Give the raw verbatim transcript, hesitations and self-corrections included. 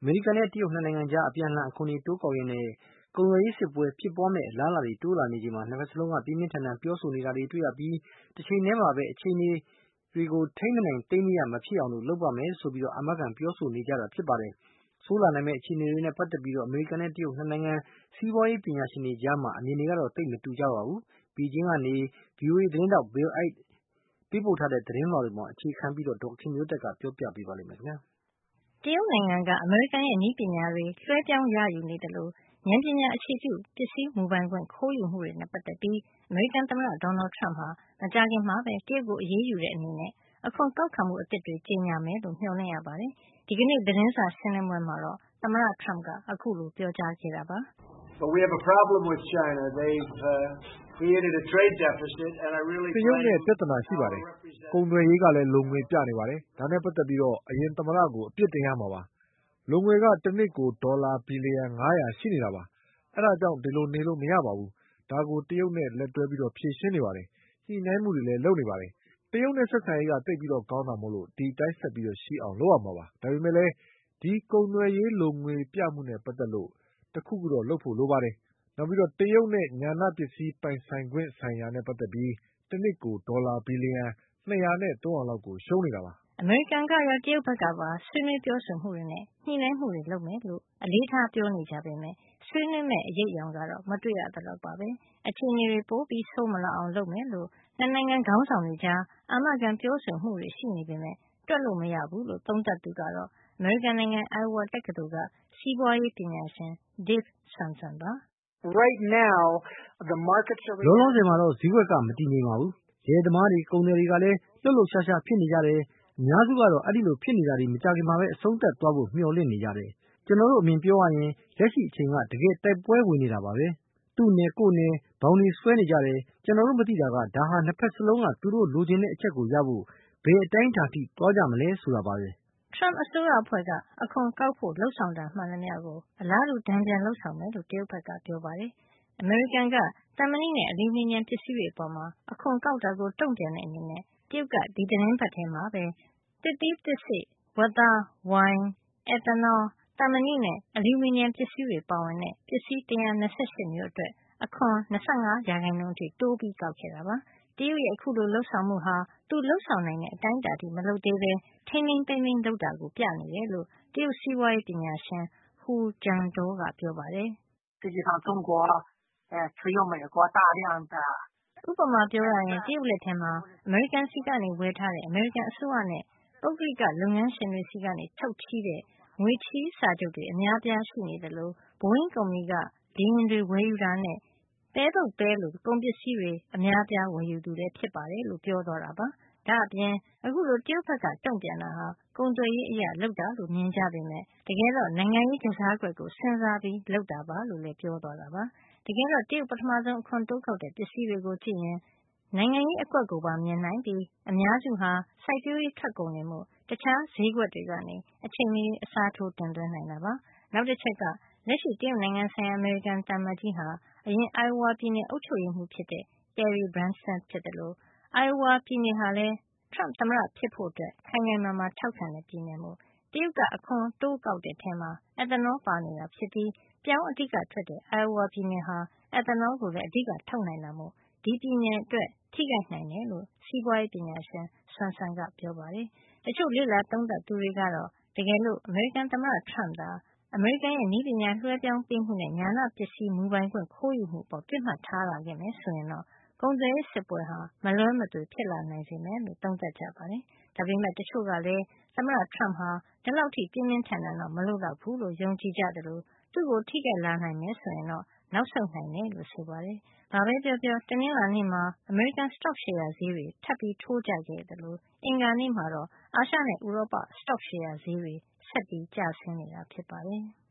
မေရိကန်နဲ့တရုတ်နှစ်နိုင်ငံကြားအပြန်အလှန်အခွန်တွေတိုးကောက်ရင်းနဲ့ကုန်သွယ်ရေးစစ်ပွဲဖြစ်ပွားမဲ့အလားအလာတွေတိုးလာနေချိန်မှာနှစ်ဖက်စလုံးကပြင်းပြင်းထန်ထန်ပြောဆိုနေတာတွေတွေ့ရပြီးတစ်ချိန်တည်းမှာပဲအခြေအနေတွေကိုထိမ့်မနိုင်သိမ့်မရမဖြစ်အောင်လို့လုပ်ပါမယ်ဆိုပြီးအာမခံပြောဆိုနေကြတာဖြစ်ပါတယ်။ဆိုးလာနိုင်မဲ့အခြေအနေတွေနဲ့ပတ်သက်ပြီးအမေရိကန်နဲ့တရုတ်နှစ်နိုင်ငံစီးပွားရေးပညာရှင်တွေကြားမှာအမြင်တွေကတော့သိပ်မတူကြပါဘူး။ဘီဂျင်းကနေ ဗွီအိုအေသတင်းထောက် Bill Ide ပေးပို့ထားတဲ့သတင်းလွှာတွေမှာအခြေခံပြီးဒေါက်ခင်မျိုးသက်ကပြောပြပေးပါလိမ့်မယ်ခင်ဗျာ။တရုတ်နိုင်ငံကအမေရိကန်ရဲ့နည်းပညာတွေလွှဲပြောင်းရယူနေတယ်လို့ဉာဏ်ပညာအခြေပြုပစ္စည်းမူပိုင်ခွင့်ခိုးယူမှုတွေနဲ့ပတ်သက်ပြီးအမေရိကန်သမ္မတဒေါ်နယ်ထရမ့်ဟာမကြာခင်မှာပဲတရုတ်ကိုအရေးယူတဲ့အနေနဲ့အခွန်ကောက်ခံမှုအသစ်တွေကြေညာမယ်လို့မျှော်လင့်ရပါတယ်။ဒီကနေ့သတင်းစာရှင်းလင်းပွဲမှာတော့သမ္မတထရမ့်ကအခုလိုပြောကြားခဲ့တာပါ။ But we have a problem with China. They've uh, created a trade deficit and I really တရုတ်နဲ့ပြဿနာရှိပါတယ်။ကုန်သွယ်ရေးကလည်းလုံငွေပြနေပါတယ်။ဒါနဲ့ပတ်သက်ပြီးတော့အရင်သမ္မတကိုအပြစ်တင်ရမှာပါ။လုံငွေကတစ်နှစ်ကိုဒေါ်လာဘီလီယံငါးရာရှိနေတာပါ။အဲဒါကြောင့်ဒီလိုနေလို့မရပါဘူး။ဒါကိုတရုတ်နဲ့လက်တွဲပြီးတော့ဖြေရှင်းနေပါတယ်။ညှိနှိုင်းမှုတွေလည်းလုပ်နေပါတယ်။တရုတ်နဲ့ဆက်ဆံရေးကသိပ်ပြီးတော့ကောင်းတာမို့လို့ဒီတိုင်းဆက်ပြီးတော့ရှိအောင်လုပ်ရမှာပါ။ဒါပေမဲ့လည်းဒီကုန်သွယ်ရေးလုံငွေပြမှုနဲ့ပတ်သက်လို့တခုခုတော့လုပ်ဖို့လိုပါတယ်။နောက်ပြီးတော့တရုတ်နဲ့ဉာဏပစ္စည်းပိုင်ဆိုင်ခွင့်ဆိုင်ရာနဲ့ပတ်သက်ပြီးတစ်နှစ်ကိုဒေါ်လာဘီလီယံနှစ်ရာနဲ့သုံးရာလောက်ကိုရှုံးနေတာပါ။အမေရိကန်ကရောတရုတ်ဘက်ကပါဆွေးနွေးပြောဆိုမှုတွေနဲ့ညှိနှိုင်းမှုတွေလုပ်မယ်လို့အလေးထားပြောနေကြပေမဲ့ဆွေးနွေးမဲ့အရေးအယောင်ကတော့မတွေ့ရသလောက်ပါပဲ။အခြေအနေတွေပိုပြီးဆိုးမလာအောင်လုပ်မယ်လို့နှစ်နိုင်ငံခေါင်းဆောင်တွေကြားအာမခံပြောဆိုမှုတွေရှိနေပေမဲ့တွက်လို့မရဘူးလို့သုံးသပ်သူကတော့အမေရိကန်နိုင်ငံ Iowa တက္ကသိုလ်ကစီးပွားရေးပညာရှင် Dave Swenson ပါ။ Right now the markets are လောလောဆယ်မှာတော့ဈေးကွက်ကမတည်ငြိမ်ပါဘူး။ရဲသမားတွေကုန်သည်တွေကလည်းလှုပ်လှုပ်ရှားရှားဖြစ်နေကြတယ်။အများစုကတော့အဲ့ဒီလိုဖြစ်နေတာတွေမကြခင်မှာပဲအဆုံးသတ်သွားဖို့မျှော်လင့်နေကြတယ်။ကျွန်တော်တို့အမြင်ပြောရရင်လက်ရှိအချိန်ကတကယ်တိုက်ပွဲဝင်နေတာပါပဲ။သူ့နယ်ကိုယ်နယ်ဘောင်တွေဆွဲနေကြတယ်။ကျွန်တော်တို့မသိတာကဒါဟာနှစ်ဖက်စလုံးကသူတို့လိုချင်တဲ့အချက်ကိုရဖို့ဘယ်အတိုင်းအတာထိသွားကြမလဲဆိုတာပါပဲ။ Trump အစိုးရအဖွဲ့ကအခွန်ကောက်ဖို့လှုံ့ဆော်တာမှန်သမျှကိုအလားတူတန်ပြန်လှုံ့ဆော်မယ်လို့တရုတ်ဘက်ကပြောပါတယ်။အမေရိကန်ကသံမဏိနဲ့အလူမီနီယံပစ္စည်းတွေအပေါ်မှာအခွန်ကောက်တာကိုတုံ့ပြန်တဲ့အနေနဲ့တရုတ်ကဒီသတင်းပတ်ထဲမှာပဲသစ်သီးသစ်စေ့ဝက်သားဝိုင်အက်သနောသံမဏိနဲ့အလူမီနီယံပစ္စည်းတွေပါဝင်တဲ့ပစ္စည်း၁၂၈မျိုးအတွက်အခွန်၂၅ရာခိုင်နှုန်းအထိတိုးပြီးကောက်ခဲ့တာပါတရုတ်ရဲ့အခုလိုလှုပ်ဆောင်မှုဟာသူလှုပ်ဆောင်နိုင်တဲ့အတိုင်းအတာထိမလုပ်သေးပဲထိန်းထိန်းသိမ်းသိမ်းလုပ်တာကိုပြနေတယ်လို့တရုတ်စီးပွားရေးပညာရှင် Hu Zhangdou ကပြောပါတယ် “实际上，中国呃持有美国大量的ဥပမာပြောရရင်တရုတ်လက်ထဲမှာအမေရိကန်စီကနေဝယ်ထားတဲ့အမေရိကန်အစိုးရနဲ့ပုဂ္ဂလိကလုပ်ငန်းရှင်တွေစီကနေထုတ်ချီးတဲ့ငွေချီးစာချုပ်တွေအများပြားရှိနေတယ်လို့ဘိုးင်းကုမ္ပဏီကလေယာဉ်တွေဝယ်ယူတာနဲ့ပဲပုတ်ပဲလိုကုန်ပစ္စည်းတွေအများပြားဝယ်ယူသူလည်းဖြစ်ပါတယ်လို့ပြောသွားတာပါ။ဒါအပြင်အခုလိုတရုတ်ဘက်ကတုံ့ပြန်တာဟာကုန်သွယ်ရေးအရာလုပ်တာလို့မြင်ကြပေမဲ့တကယ်တော့နိုင်ငံရေးကစားကွက်ကိုစဉ်းစားပြီးလုပ်တာပါလို့လည်းပြောသွားတာပါ။တကယ်တော့တရုတ်ပထမဆုံးအခွန်တိုးကောက်တဲ့ပစ္စည်းတွေကိုကြည့်ရင်နိုင်ငံရေးအကွက်ကိုပါမြင်နိုင်ပြီးအများစုဟာစိုက်ပျိုးရေးထွက်ကုန်တွေမို့တခြားဈေးကွက်တွေကနေအချိန်မီအစားထိုးတင်သွင်းနိုင်တာပါ။နောက်တစ်ချက်ကလက်ရှိတရုတ်နိုင်ငံဆိုင်ရာအမေရိကန်သံအမတ်ကြီးဟာအရင် Iowa ပြည်နယ်အုပ်ချုပ်ရေးမှူးဖြစ်တဲ့ Terry Branstad ဖြစ်တယ်လို့ Iowa ပြည်နယ်ဟာလည်း Trump သမ္မတဖြစ်ဖို့အတွက်ခိုင်ခိုင်မာမာထောက်ခံတဲ့ပြည်နယ်မို့တရုတ်ကအခွန်တိုးကောက်တဲ့အထဲမှာ ethanol ပါနေတာဖြစ်ပြီးပြောင်းအဓိကထွက်တဲ့ Iowa ပြည်နယ်ဟာ ethanol ကိုလည်းအဓိကထုတ်နိုင်တာမို့ဒီပြည်နယ်အတွက်ထိခိုက်နိုင်တယ်လို့စီးပွားရေးပညာရှင် Swenson ကပြောပါတယ်။တချို့လေ့လာသုံးသပ်သူတွေကတော့တကယ်လို့အမေရိကန်သမ္မတ Trump သာအမေရိကန်ရဲ့နည်းပညာလွှဲပြောင်းပေးမှုနဲ့ဉာဏပစ္စည်းမူပိုင်ခွင့်ခိုးယူမှုအပေါ်ပြစ်မှတ်ထားလာခဲ့မယ်ဆိုရင်တော့ကုန်သွယ်ရေးစစ်ပွဲဟာမလွဲမသွေဖြစ်လာနိုင်စေမယ်လို့သုံးသပ်ကြပါတယ်။ဒါပေမဲ့တချို့ကလည်းသမ္မတ Trump ဟာဒီလောက်ထိပြင်းပြင်းထန်ထန်တော့မလုပ်တော့ဘူးလို့ယုံကြည်ကြသလိုသူ့ကိုထိခိုက်လာနိုင်မယ်ဆိုရင်တော့နောက်ဆုတ်နိုင်တယ်လို့ဆိုပါတယ်။ဘာပဲပြောပြောတနင်္လာနေ့မှာအမေရိကန်စတော့ရှယ်ယာဈေးတွေထပ်ပြီးထိုးကျခဲ့သလိုအင်္ဂါနေ့မှာတော့အာရှနဲ့ဥရောပစတော့ရှယ်ယာဈေးတွေဆက်ပြီးကျဆင်းနေတာဖြစ်ပါတယ်။